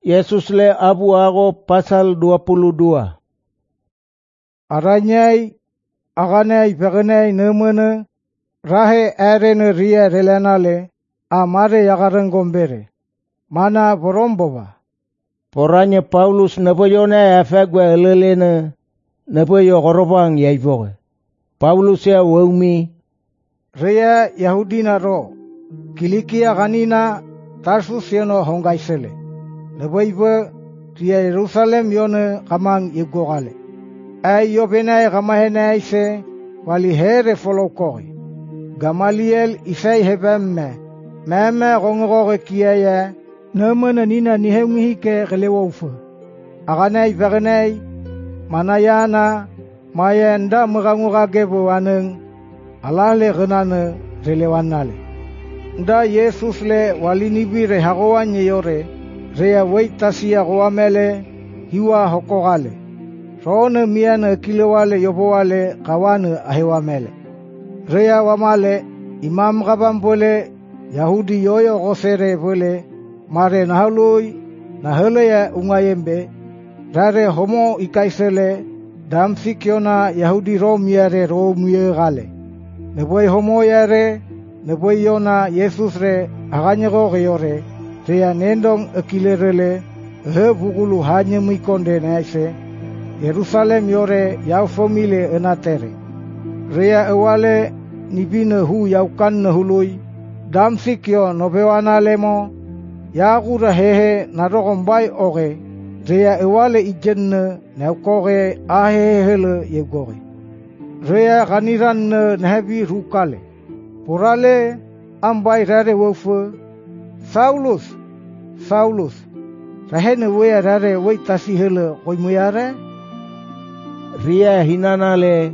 Yesus le abu ago pasal 22. Aranyai, aganai peganai nemene, rahe arene ria relenale, amare yagaran gombere. Mana boromboba. Poranya Paulus napoyona afagwa elelena, napoyo gorobang yaivoge. Paulus ya waumi. Ria Yahudina ro, Kilikia ganina, Tarsus yano hongaisele. Napoiba, ria Jerusalem yone kamang igogale. Ay yobenay kamahena ise, wali here folokori. Gamaliel isay hebemme, meme gongoge kiaya, nemene nina nihemihike gelewaufu. Aganay veganay, manayana, mayenda mugangugagebo aneng, alale genane relewanale. Nda Yesus le walinibire hagoanye yore, rea weitasia goamele, hiwa hokogale. Rone miane kilewale yobowale kawane ahewamele. Rea wamale, imam gabambole, Yahudi yoyo gosere bole, mare nahalui, naheleya ungayembe, rare homo ikaisele, damsikiona Yahudi romiare romie gale. Neboi homo yare, neboi yona Yesus re, aganyego geyore, rea nendong ekilerele, bugulu hanye mikonde naise, Yerusalem yore yau fomile enatere. Rea ewale nibine hu yaukan nehului, damsikyo nobewana lemo, yagura hehe narogombai oge, rea ewale ijenne neukoge ahehele yegoge. Rea ganiran nehebi rukale. Porale ambai rare wofe, Saulus, Saulus, rahene wea rare weitasi hele koimuyare? Ria hinanale.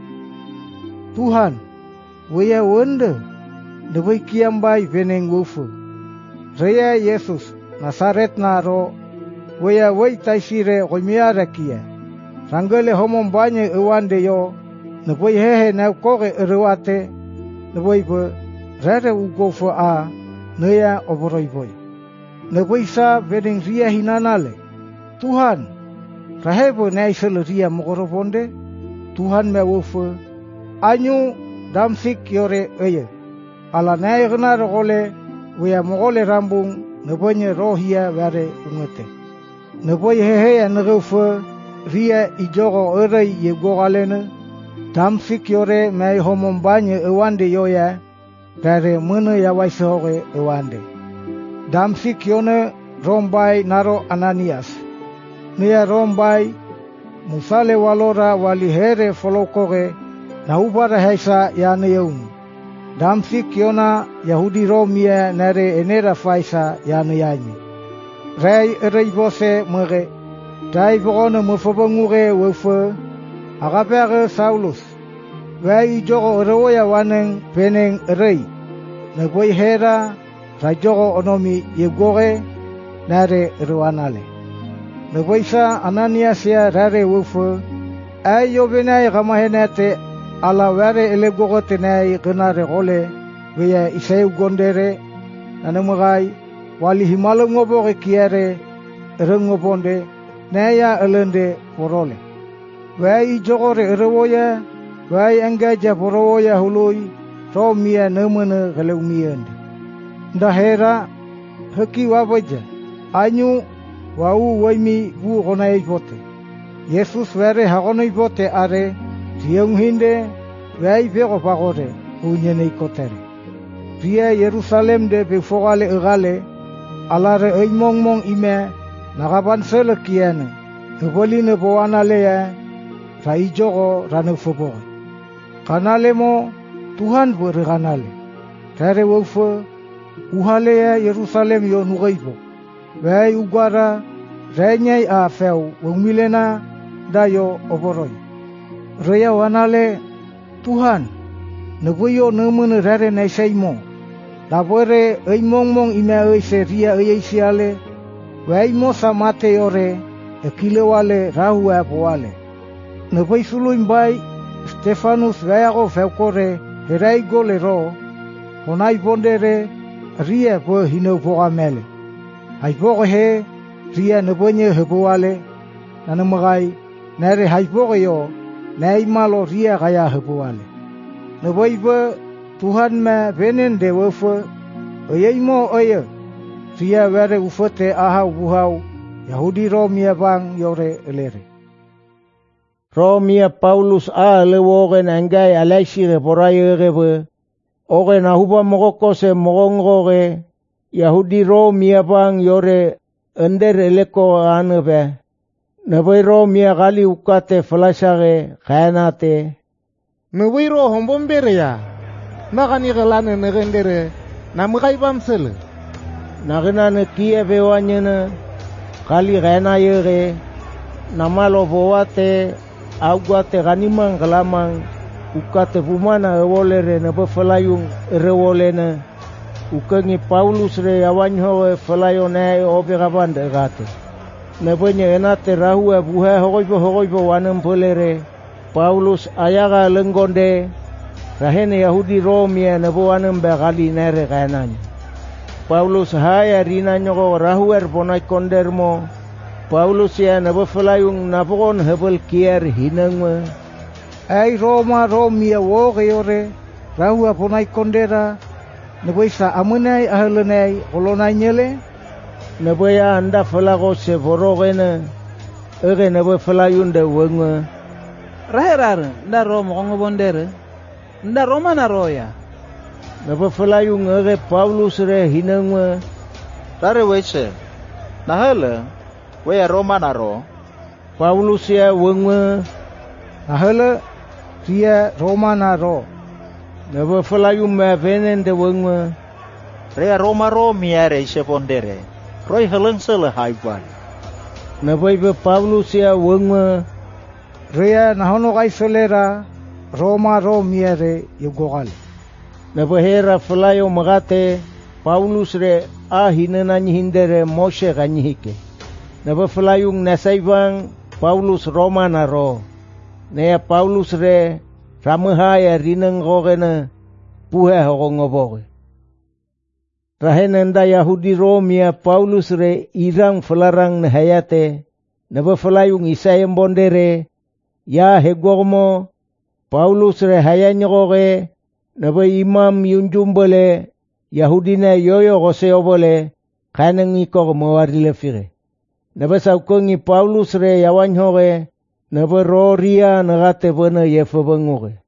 Tuhan, wea wende, dewei kiambai veneng wofe. Rea Yesus, Nasaret naro, wea weitaisire koimuyare kia. Rangele homom banye ewande yo, neboi hehe neukoge erewate, neboi be, rare ugofo a, neya oboroi boy. Neboi sa veneng ria hinanale. Tuhan, rahebo naisele ria mogorobonde, Tuhan me wofe, anyu damsik yore eye. Ala nae gena rogole, wea mogole rambung, nebonye rohia ware ungete. Neboi hehe negefe, ria ijogo erei yegogalene, damsik yore mei homombanye ewande yoya, rare mene yawaisehoge ewande. Damsik yone rombai naro Ananias. Nia rombai, musale walora wali here folokoge, na ubara heisa yane yeung. Damsik yona Yahudi romia nare enera faisa yane yanyi. Rei erei bose mere, dai bogone mufabangure wefe, agapere Saulus. Wei jogo erewoya waneng peneng erei, neboi hera, rajogo onomi yegoge, nare erewanale. Neboisa Ananias ya rare wufu, ay yobenay gamahenete, ala ware elegogote nay genare gole, wea isay gondere, nanemugai, wali himalem ngoboge kiere, erengobonde, naya elende porole. Wea ijogore erewoya, wea engaja porowoyaului, romia nemene geleumiende. Ndahera, heki wabaja, anyu, wau waimi bu gonai bote. Yesus were hagonai bote are, tiong hinde, wei bego pagore, unyenei kotere. Ria Yerusalem de befogale egale, alare eimong ime, nagaban sele kiene, egoline boana lea, raijogo ranefoboge. Kanale mo, Tuhan bere kanale. Tere wofe, uhalea Yerusalem yo nugaibo. Wei ugara, renyai a feu, wumilena, dayo oboroi. Rea wanale, Tuhan, nebuyo nemene rare naisaimo. Labore eimong ime eise ria eisiale, wei mosa mate yore, ekilewale rahu aboale. Nebui suluimbai, Stefanus weago feukore, herai gole ro, honai bondere, ria po hino bogamele. Ai boge he, ria nebonye hebuale nanemagai nare haipogeyo naimalo ria gaya hebuale neboibe Tuhan me venen de wofe oyeimo oye ria were ufete ahau buhau Yahudi Romia bang yore elere Romia Paulus a lewogen engai alaisire porayerebe ogen ahuba mogokose mogongoge Yahudi Romia bang yore ender eleko anebe Naboi Romia gali ukate flasage khayanate Naboi ro hombombere ya Nagani galane negendere Namugai bamsele Nagina ne kia bewanyena Kali khayana yere Namalo boate Augate ganimang galamang Ukate bumana ewolere Nabo falayung erewolene Ukengi Paulus re yawanyo falayone obegabande gate Nebonye enate rahua buhe hogoibo wanampolere Paulus ayaga lengonde Rahene Yahudi Romia nebo wanambe gali nere kayananya Paulus haya rina nyoko rahuer bonai kondermo Paulus ya nebo falayung napogon hebel kier hinangwe Ai Roma Romia woge yore rahua bonai kondera nebo isa amunai ahelenai olonai nyele Nebo ya anda falago se borogene Ege nebo falayunde wengwe Raherare nda Roma kongobondere Nda Roma na roya Nebo falayung ege Paulus re hinangwe Rare weche Nahele Weya Roma na ro Paulus ya wengwe Ahele ria Roma na ro Nebo falayung me venende wengwe Rea Roma ro miare ishe pondere Roy heleng sele haiban Nebo ibe Paulus ya wengwe ria nahono gai selera Roma ro miare yugogal Nebo hera falayo magate Paulus re hinenanyi hindere Moshe ganyihike Nebo falayung nasaibang Paulus Roma na ro Nea Paulus re ramahaya rineng gogene puhe hogongoboge Rahenenda Yahudi Romia Paulus re irang falarang nehayate Nebo falayung isayem bondere Ya hegormo Paulus re hayanyoge Nebo imam yunjumbole Yahudina yoyo goseobole Kaneng ikor mawarile fire Nebo saukongi Paulus re yawanyoge Nebo roria negate bena yefe bengoge